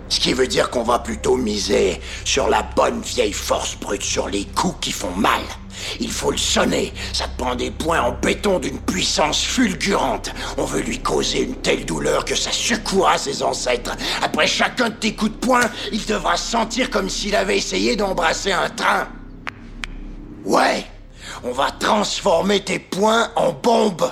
Ce qui veut dire qu'on va plutôt miser sur la bonne vieille force brute, sur les coups qui font mal. Il faut le sonner, ça te prend des points en béton d'une puissance fulgurante. On veut lui causer une telle douleur que ça secouera ses ancêtres. Après chacun de tes coups de poing, il devra se sentir comme s'il avait essayé d'embrasser un train. Ouais, on va transformer tes poings en bombes.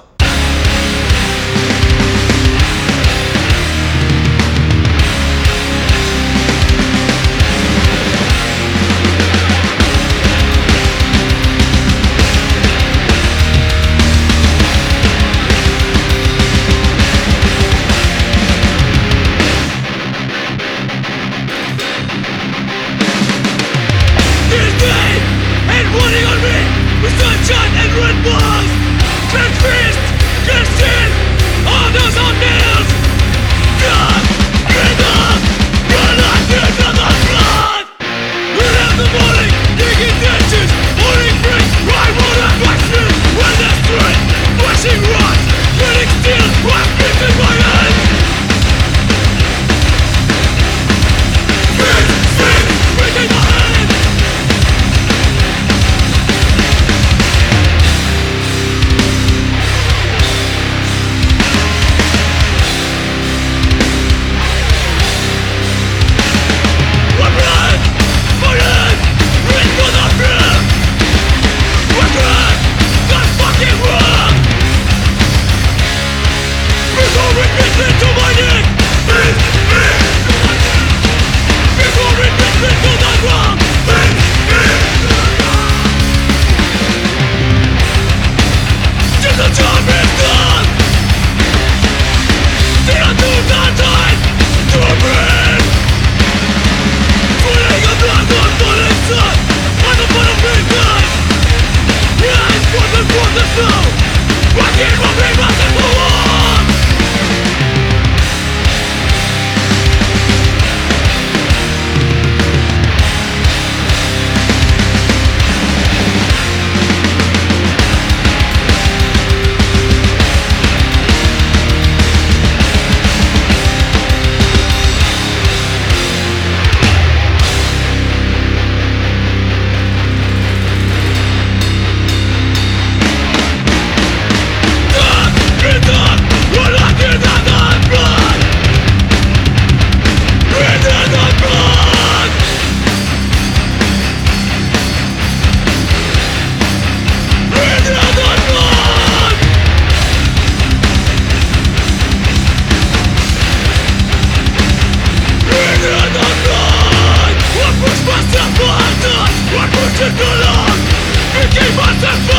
What push it too long? It keep us